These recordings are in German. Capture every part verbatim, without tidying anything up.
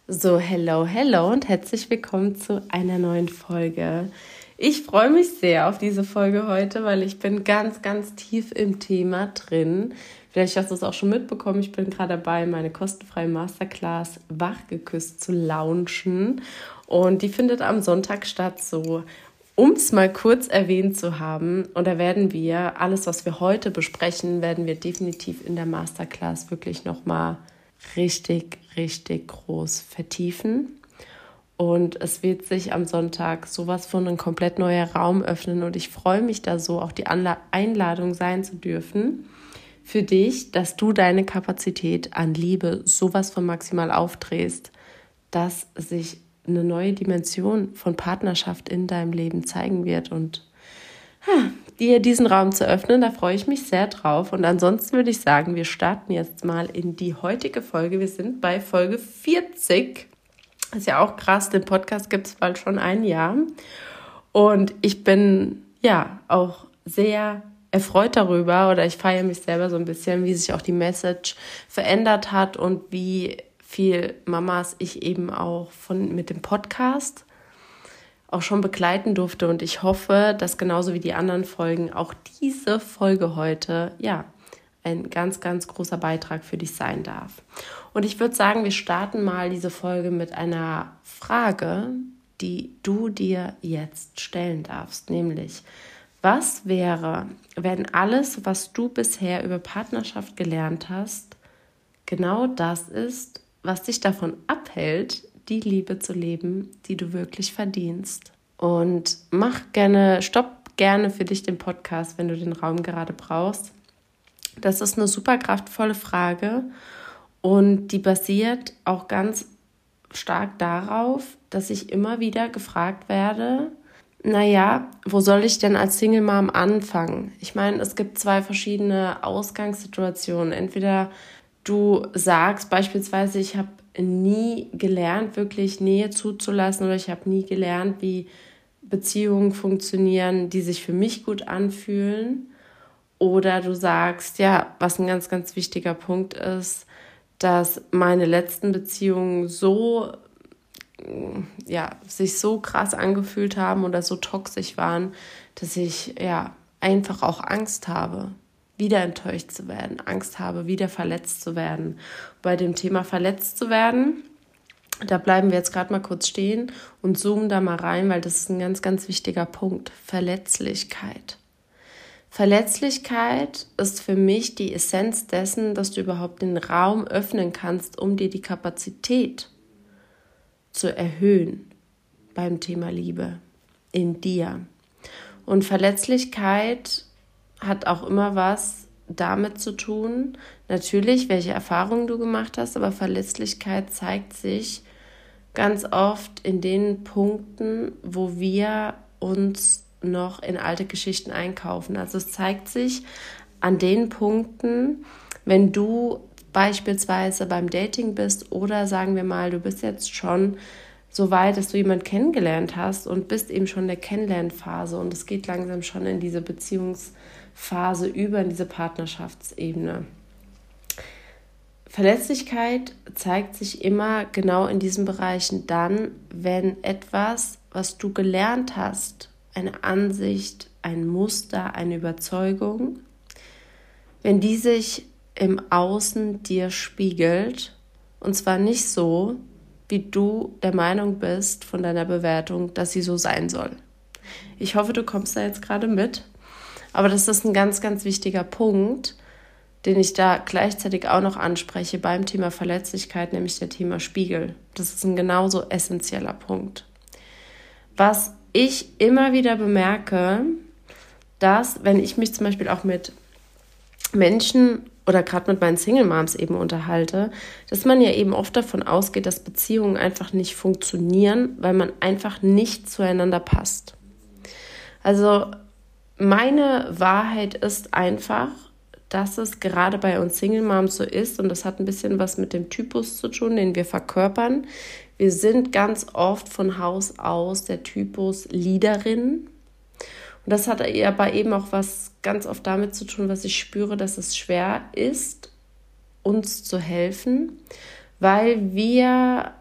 So, hello, hello und herzlich willkommen zu einer neuen Folge. Ich freue mich sehr auf diese Folge heute, weil ich bin ganz, ganz tief im Thema drin. Vielleicht hast du es auch schon mitbekommen, ich bin gerade dabei, meine kostenfreie Masterclass Wachgeküsst zu launchen. Und die findet am Sonntag statt, so um es mal kurz erwähnt zu haben. Und da werden wir, alles, was wir heute besprechen, werden wir definitiv in der Masterclass wirklich nochmal richtig, richtig groß vertiefen. Und es wird sich am Sonntag sowas von ein komplett neuer Raum öffnen. Und ich freue mich da so, auch die Anla- Einladung sein zu dürfen für dich, dass du deine Kapazität an Liebe sowas von maximal aufdrehst, dass sich eine neue Dimension von Partnerschaft in deinem Leben zeigen wird. Und ha, dir diesen Raum zu öffnen, da freue ich mich sehr drauf. Und ansonsten würde ich sagen, wir starten jetzt mal in die heutige Folge. Wir sind bei Folge vierzig. Das ist ja auch krass, den Podcast gibt es bald schon ein Jahr. Und ich bin ja auch sehr erfreut darüber, oder ich feiere mich selber so ein bisschen, wie sich auch die Message verändert hat und wie viel Mamas ich eben auch von mit dem Podcast auch schon begleiten durfte. Und ich hoffe, dass genauso wie die anderen Folgen auch diese Folge heute, ja, ein ganz, ganz großer Beitrag für dich sein darf. Und ich würde sagen, wir starten mal diese Folge mit einer Frage, die du dir jetzt stellen darfst, nämlich: Was wäre, wenn alles, was du bisher über Partnerschaft gelernt hast, genau das ist, was dich davon abhält, die Liebe zu leben, die du wirklich verdienst? Und mach gerne, stopp gerne für dich den Podcast, wenn du den Raum gerade brauchst. Das ist eine super kraftvolle Frage und die basiert auch ganz stark darauf, dass ich immer wieder gefragt werde, naja, wo soll ich denn als Single Mom anfangen? Ich meine, es gibt zwei verschiedene Ausgangssituationen. Entweder du sagst beispielsweise, ich habe nie gelernt, wirklich Nähe zuzulassen, oder ich habe nie gelernt, wie Beziehungen funktionieren, die sich für mich gut anfühlen. Oder du sagst, ja, was ein ganz, ganz wichtiger Punkt ist, dass meine letzten Beziehungen so, ja, sich so krass angefühlt haben oder so toxisch waren, dass ich ja einfach auch Angst habe, wieder enttäuscht zu werden, Angst habe, wieder verletzt zu werden. Bei dem Thema verletzt zu werden, da bleiben wir jetzt gerade mal kurz stehen und zoomen da mal rein, weil das ist ein ganz, ganz wichtiger Punkt. Verletzlichkeit. Verletzlichkeit ist für mich die Essenz dessen, dass du überhaupt den Raum öffnen kannst, um dir die Kapazität zu erhöhen beim Thema Liebe in dir. Und Verletzlichkeit hat auch immer was damit zu tun, natürlich, welche Erfahrungen du gemacht hast, aber Verletzlichkeit zeigt sich ganz oft in den Punkten, wo wir uns noch in alte Geschichten einkaufen. Also es zeigt sich an den Punkten, wenn du beispielsweise beim Dating bist oder sagen wir mal, du bist jetzt schon so weit, dass du jemanden kennengelernt hast und bist eben schon in der Kennenlernphase und es geht langsam schon in diese Beziehungsphase über, in diese Partnerschaftsebene. Verletzlichkeit zeigt sich immer genau in diesen Bereichen dann, wenn etwas, was du gelernt hast, eine Ansicht, ein Muster, eine Überzeugung, wenn die sich im Außen dir spiegelt, und zwar nicht so, wie du der Meinung bist von deiner Bewertung, dass sie so sein soll. Ich hoffe, du kommst da jetzt gerade mit, aber das ist ein ganz, ganz wichtiger Punkt, den ich da gleichzeitig auch noch anspreche beim Thema Verletzlichkeit, nämlich der Thema Spiegel. Das ist ein genauso essentieller Punkt. Was ich immer wieder bemerke, dass, wenn ich mich zum Beispiel auch mit Menschen oder gerade mit meinen Single-Moms eben unterhalte, dass man ja eben oft davon ausgeht, dass Beziehungen einfach nicht funktionieren, weil man einfach nicht zueinander passt. Also meine Wahrheit ist einfach, dass es gerade bei uns Single-Moms so ist, und das hat ein bisschen was mit dem Typus zu tun, den wir verkörpern. Wir sind ganz oft von Haus aus der Typus Leaderin. Und das hat aber eben auch was ganz oft damit zu tun, was ich spüre, dass es schwer ist, uns zu helfen, weil wir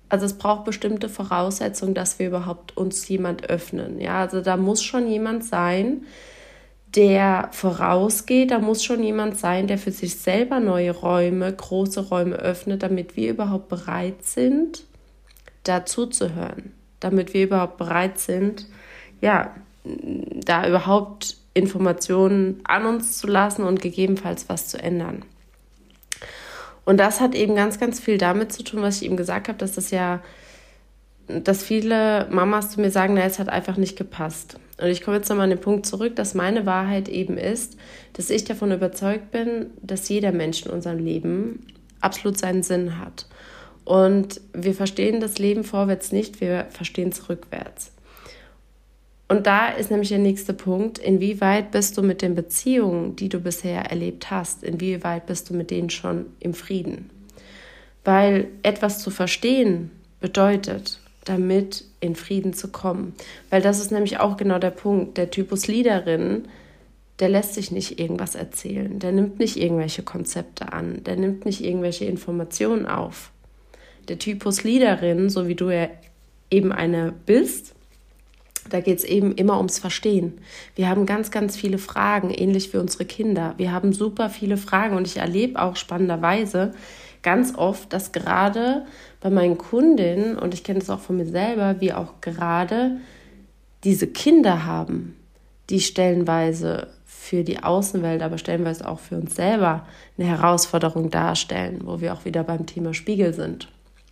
Also es braucht bestimmte Voraussetzungen, dass wir überhaupt uns jemand öffnen. Ja, also da muss schon jemand sein, der vorausgeht. Da muss schon jemand sein, der für sich selber neue Räume, große Räume öffnet, damit wir überhaupt bereit sind, dazu zu hören. Damit wir überhaupt bereit sind, ja, da überhaupt Informationen an uns zu lassen und gegebenenfalls was zu ändern. Und das hat eben ganz, ganz viel damit zu tun, was ich eben gesagt habe, dass das ja, dass viele Mamas zu mir sagen, na, es hat einfach nicht gepasst. Und ich komme jetzt nochmal an den Punkt zurück, dass meine Wahrheit eben ist, dass ich davon überzeugt bin, dass jeder Mensch in unserem Leben absolut seinen Sinn hat. Und wir verstehen das Leben vorwärts nicht, wir verstehen es rückwärts. Und da ist nämlich der nächste Punkt, inwieweit bist du mit den Beziehungen, die du bisher erlebt hast, inwieweit bist du mit denen schon im Frieden? Weil etwas zu verstehen bedeutet, damit in Frieden zu kommen. Weil das ist nämlich auch genau der Punkt. Der Typus Leaderin, der lässt sich nicht irgendwas erzählen, der nimmt nicht irgendwelche Konzepte an, der nimmt nicht irgendwelche Informationen auf. Der Typus Leaderin, so wie du ja eben eine bist, da geht es eben immer ums Verstehen. Wir haben ganz, ganz viele Fragen, ähnlich wie unsere Kinder. Wir haben super viele Fragen und ich erlebe auch spannenderweise ganz oft, dass gerade bei meinen Kundinnen, und ich kenne das auch von mir selber, wir auch gerade diese Kinder haben, die stellenweise für die Außenwelt, aber stellenweise auch für uns selber eine Herausforderung darstellen, wo wir auch wieder beim Thema Spiegel sind.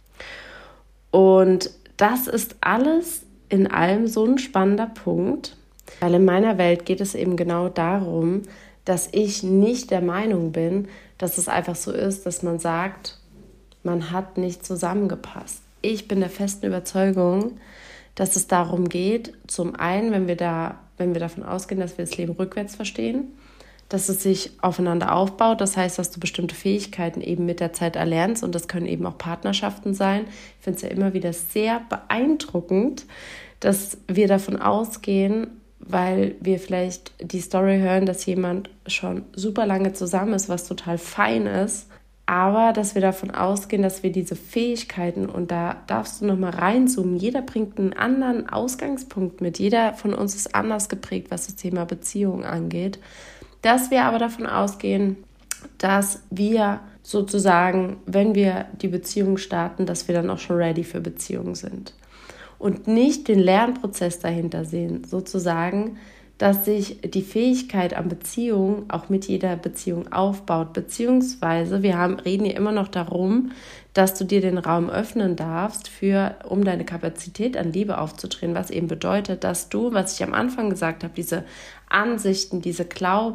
Und das ist alles in allem so ein spannender Punkt, weil in meiner Welt geht es eben genau darum, dass ich nicht der Meinung bin, dass es einfach so ist, dass man sagt, man hat nicht zusammengepasst. Ich bin der festen Überzeugung, dass es darum geht, zum einen, wenn wir da, wenn wir davon ausgehen, dass wir das Leben rückwärts verstehen, dass es sich aufeinander aufbaut. Das heißt, dass du bestimmte Fähigkeiten eben mit der Zeit erlernst und das können eben auch Partnerschaften sein. Ich finde es ja immer wieder sehr beeindruckend, dass wir davon ausgehen, weil wir vielleicht die Story hören, dass jemand schon super lange zusammen ist, was total fein ist, aber dass wir davon ausgehen, dass wir diese Fähigkeiten, und da darfst du nochmal reinzoomen, jeder bringt einen anderen Ausgangspunkt mit, jeder von uns ist anders geprägt, was das Thema Beziehung angeht, dass wir aber davon ausgehen, dass wir sozusagen, wenn wir die Beziehung starten, dass wir dann auch schon ready für Beziehungen sind. Und nicht den Lernprozess dahinter sehen, sozusagen, dass sich die Fähigkeit an Beziehung auch mit jeder Beziehung aufbaut, beziehungsweise wir haben, reden hier immer noch darum, dass du dir den Raum öffnen darfst, für, um deine Kapazität an Liebe aufzudrehen, was eben bedeutet, dass du, was ich am Anfang gesagt habe, diese Ansichten, diese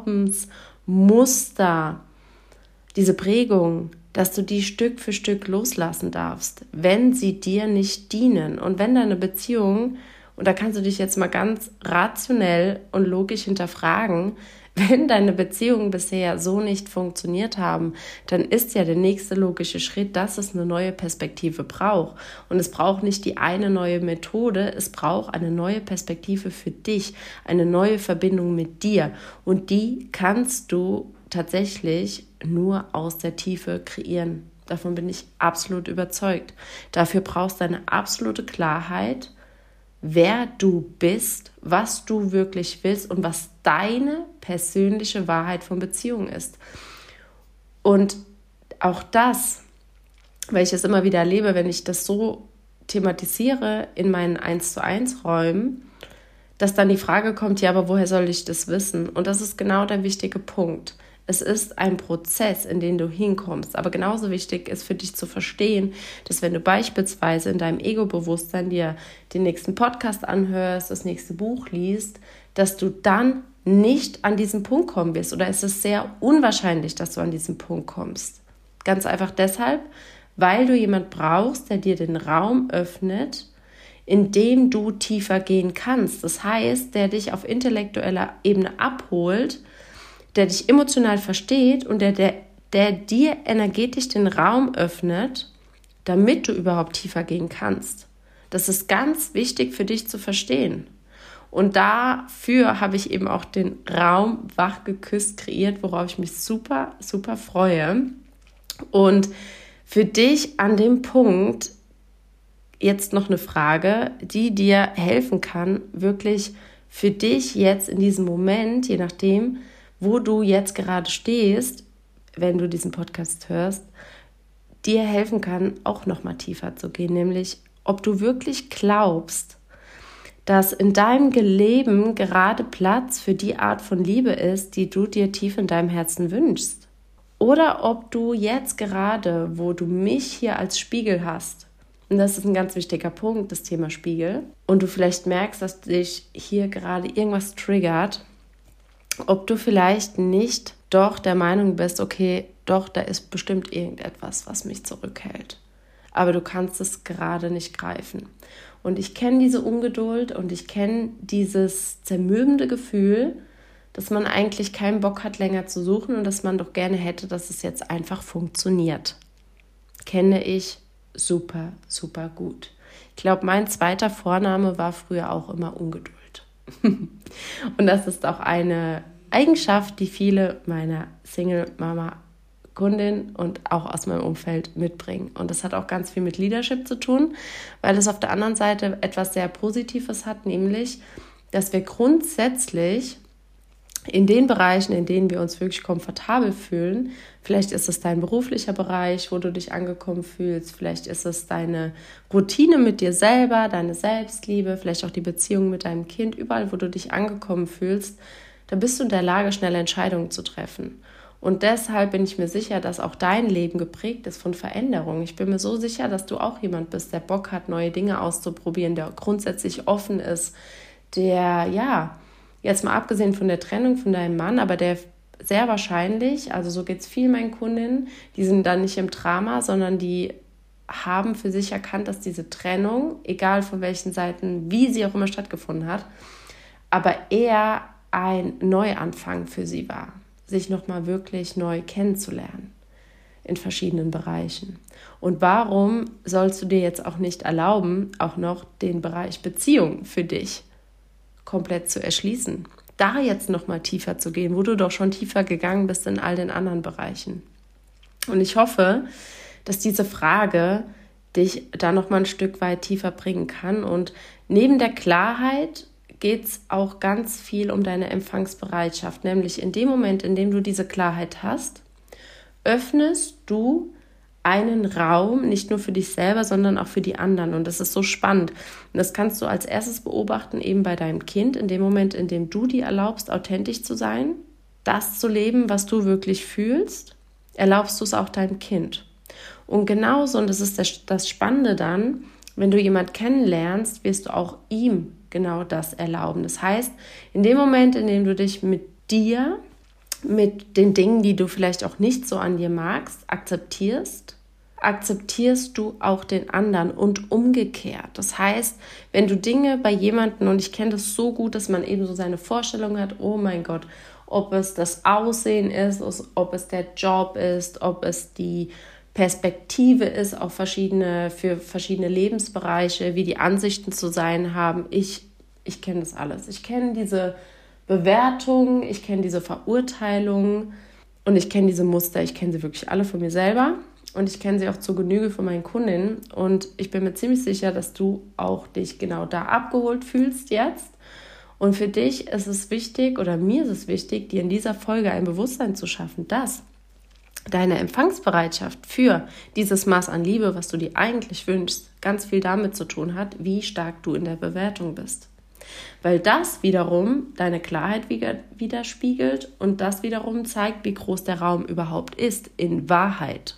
Glaubensmuster, diese Prägung, dass du die Stück für Stück loslassen darfst, wenn sie dir nicht dienen. Und wenn deine Beziehung, und da kannst du dich jetzt mal ganz rationell und logisch hinterfragen, wenn deine Beziehungen bisher so nicht funktioniert haben, dann ist ja der nächste logische Schritt, dass es eine neue Perspektive braucht. Und es braucht nicht die eine neue Methode, es braucht eine neue Perspektive für dich, eine neue Verbindung mit dir. Und die kannst du tatsächlich nur aus der Tiefe kreieren. Davon bin ich absolut überzeugt. Dafür brauchst du eine absolute Klarheit, wer du bist, was du wirklich willst und was deine persönliche Wahrheit von Beziehung ist. Und auch das, weil ich es immer wieder erlebe, wenn ich das so thematisiere in meinen eins zu eins Räumen, dass dann die Frage kommt, ja, aber woher soll ich das wissen? Und das ist genau der wichtige Punkt. Es ist ein Prozess, in den du hinkommst. Aber genauso wichtig ist für dich zu verstehen, dass wenn du beispielsweise in deinem Ego-Bewusstsein dir den nächsten Podcast anhörst, das nächste Buch liest, dass du dann nicht an diesen Punkt kommen wirst. Oder es ist sehr unwahrscheinlich, dass du an diesen Punkt kommst. Ganz einfach deshalb, weil du jemand brauchst, der dir den Raum öffnet, in dem du tiefer gehen kannst. Das heißt, der dich auf intellektueller Ebene abholt, der dich emotional versteht und der, der, der dir energetisch den Raum öffnet, damit du überhaupt tiefer gehen kannst. Das ist ganz wichtig für dich zu verstehen. Und dafür habe ich eben auch den Raum Wach geküsst kreiert, worauf ich mich super, super freue. Und für dich an dem Punkt jetzt noch eine Frage, die dir helfen kann, wirklich für dich jetzt in diesem Moment, je nachdem, wo du jetzt gerade stehst, wenn du diesen Podcast hörst, dir helfen kann, auch noch mal tiefer zu gehen, nämlich ob du wirklich glaubst, dass in deinem Leben gerade Platz für die Art von Liebe ist, die du dir tief in deinem Herzen wünschst. Oder ob du jetzt gerade, wo du mich hier als Spiegel hast, und das ist ein ganz wichtiger Punkt, das Thema Spiegel, und du vielleicht merkst, dass dich hier gerade irgendwas triggert, ob du vielleicht nicht doch der Meinung bist, okay, doch, da ist bestimmt irgendetwas, was mich zurückhält. Aber du kannst es gerade nicht greifen. Und ich kenne diese Ungeduld und ich kenne dieses zermürbende Gefühl, dass man eigentlich keinen Bock hat, länger zu suchen und dass man doch gerne hätte, dass es jetzt einfach funktioniert. Kenne ich super, super gut. Ich glaube, mein zweiter Vorname war früher auch immer Ungeduld. Und das ist auch eine Eigenschaft, die viele meiner Single-Mama-Kundinnen und auch aus meinem Umfeld mitbringen. Und das hat auch ganz viel mit Leadership zu tun, weil es auf der anderen Seite etwas sehr Positives hat, nämlich, dass wir grundsätzlich in den Bereichen, in denen wir uns wirklich komfortabel fühlen, vielleicht ist es dein beruflicher Bereich, wo du dich angekommen fühlst, vielleicht ist es deine Routine mit dir selber, deine Selbstliebe, vielleicht auch die Beziehung mit deinem Kind, überall, wo du dich angekommen fühlst, da bist du in der Lage, schnelle Entscheidungen zu treffen. Und deshalb bin ich mir sicher, dass auch dein Leben geprägt ist von Veränderung. Ich bin mir so sicher, dass du auch jemand bist, der Bock hat, neue Dinge auszuprobieren, der grundsätzlich offen ist, der, ja, jetzt mal abgesehen von der Trennung von deinem Mann, aber der sehr wahrscheinlich, also so geht es vielen meinen Kundinnen, die sind dann nicht im Drama, sondern die haben für sich erkannt, dass diese Trennung, egal von welchen Seiten, wie sie auch immer stattgefunden hat, aber eher ein Neuanfang für sie war, sich nochmal wirklich neu kennenzulernen in verschiedenen Bereichen. Und warum sollst du dir jetzt auch nicht erlauben, auch noch den Bereich Beziehung für dich komplett zu erschließen, da jetzt noch mal tiefer zu gehen, wo du doch schon tiefer gegangen bist in all den anderen Bereichen. Und ich hoffe, dass diese Frage dich da noch mal ein Stück weit tiefer bringen kann. Und neben der Klarheit geht es auch ganz viel um deine Empfangsbereitschaft, nämlich in dem Moment, in dem du diese Klarheit hast, öffnest du einen Raum, nicht nur für dich selber, sondern auch für die anderen. Und das ist so spannend. Und das kannst du als erstes beobachten, eben bei deinem Kind, in dem Moment, in dem du dir erlaubst, authentisch zu sein, das zu leben, was du wirklich fühlst, erlaubst du es auch deinem Kind. Und genauso, und das ist das, das Spannende dann, wenn du jemanden kennenlernst, wirst du auch ihm genau das erlauben. Das heißt, in dem Moment, in dem du dich mit dir, mit den Dingen, die du vielleicht auch nicht so an dir magst, akzeptierst, akzeptierst du auch den anderen und umgekehrt. Das heißt, wenn du Dinge bei jemandem, und ich kenne das so gut, dass man eben so seine Vorstellung hat, oh mein Gott, ob es das Aussehen ist, ob es der Job ist, ob es die Perspektive ist auf verschiedene, für verschiedene Lebensbereiche, wie die Ansichten zu sein haben. Ich, ich kenne das alles. Ich kenne diese Bewertungen, ich kenne diese Verurteilungen und ich kenne diese Muster. Ich kenne sie wirklich alle von mir selber und ich kenne sie auch zur Genüge von meinen Kundinnen. Und ich bin mir ziemlich sicher, dass du auch dich genau da abgeholt fühlst jetzt. Und für dich ist es wichtig, oder mir ist es wichtig, dir in dieser Folge ein Bewusstsein zu schaffen, dass deine Empfangsbereitschaft für dieses Maß an Liebe, was du dir eigentlich wünschst, ganz viel damit zu tun hat, wie stark du in der Bewertung bist. Weil das wiederum deine Klarheit widerspiegelt und das wiederum zeigt, wie groß der Raum überhaupt ist in Wahrheit.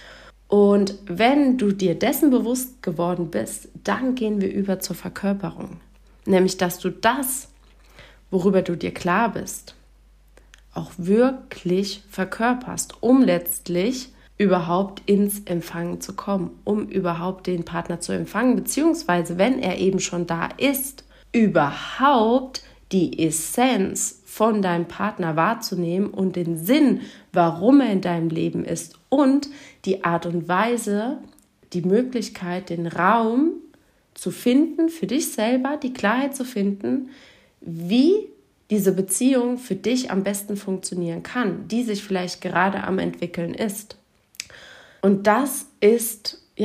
Und wenn du dir dessen bewusst geworden bist, dann gehen wir über zur Verkörperung. Nämlich, dass du das, worüber du dir klar bist, auch wirklich verkörperst, um letztlich überhaupt ins Empfangen zu kommen, um überhaupt den Partner zu empfangen, beziehungsweise, wenn er eben schon da ist, überhaupt die Essenz von deinem Partner wahrzunehmen und den Sinn, warum er in deinem Leben ist und die Art und Weise, die Möglichkeit, den Raum zu finden, für dich selber die Klarheit zu finden, wie diese Beziehung für dich am besten funktionieren kann, die sich vielleicht gerade am entwickeln ist. Und das ist, ja,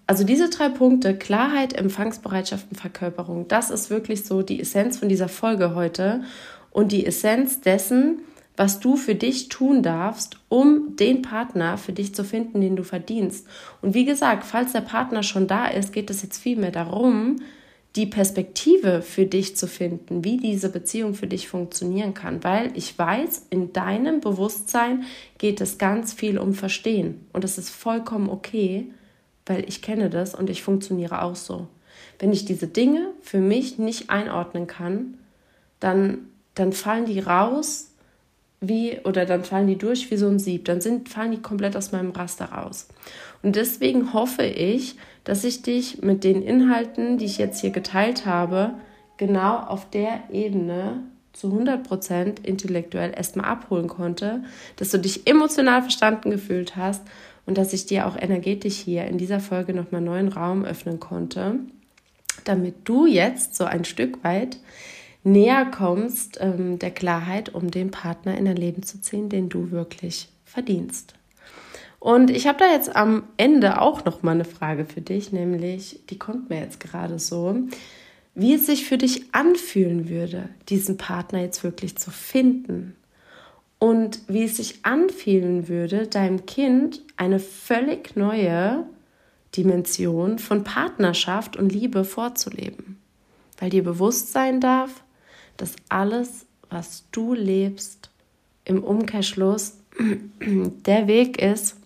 Also diese drei Punkte, Klarheit, Empfangsbereitschaft und Verkörperung, das ist wirklich so die Essenz von dieser Folge heute und die Essenz dessen, was du für dich tun darfst, um den Partner für dich zu finden, den du verdienst. Und wie gesagt, falls der Partner schon da ist, geht es jetzt vielmehr darum, die Perspektive für dich zu finden, wie diese Beziehung für dich funktionieren kann. Weil ich weiß, in deinem Bewusstsein geht es ganz viel um Verstehen. Und das ist vollkommen okay, weil ich kenne das und ich funktioniere auch so. Wenn ich diese Dinge für mich nicht einordnen kann, dann, dann fallen die raus, wie, oder dann fallen die durch wie so ein Sieb, dann sind, fallen die komplett aus meinem Raster raus. Und deswegen hoffe ich, dass ich dich mit den Inhalten, die ich jetzt hier geteilt habe, genau auf der Ebene zu hundert Prozent intellektuell erstmal abholen konnte, dass du dich emotional verstanden gefühlt hast und dass ich dir auch energetisch hier in dieser Folge nochmal neuen Raum öffnen konnte, damit du jetzt so ein Stück weit näher kommst ähm, der Klarheit, um den Partner in dein Leben zu ziehen, den du wirklich verdienst. Und ich habe da jetzt am Ende auch noch mal eine Frage für dich, nämlich, die kommt mir jetzt gerade so, wie es sich für dich anfühlen würde, diesen Partner jetzt wirklich zu finden und wie es sich anfühlen würde, deinem Kind eine völlig neue Dimension von Partnerschaft und Liebe vorzuleben. Weil dir bewusst sein darf, dass alles, was du lebst, im Umkehrschluss der Weg ist,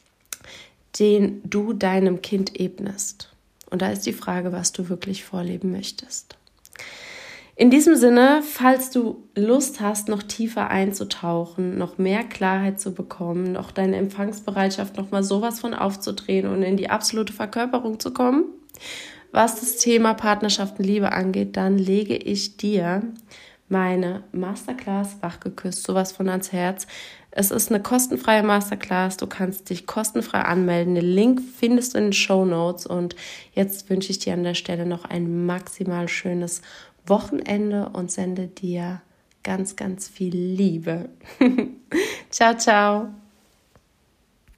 den du deinem Kind ebnest. Und da ist die Frage, was du wirklich vorleben möchtest. In diesem Sinne, falls du Lust hast, noch tiefer einzutauchen, noch mehr Klarheit zu bekommen, noch deine Empfangsbereitschaft noch mal sowas von aufzudrehen und in die absolute Verkörperung zu kommen, was das Thema Partnerschaft und Liebe angeht, dann lege ich dir meine Masterclass Wachgeküsst sowas von ans Herz. Es ist eine kostenfreie Masterclass. Du kannst dich kostenfrei anmelden. Den Link findest du in den Shownotes. Und jetzt wünsche ich dir an der Stelle noch ein maximal schönes Wochenende und sende dir ganz, ganz viel Liebe. Ciao, ciao.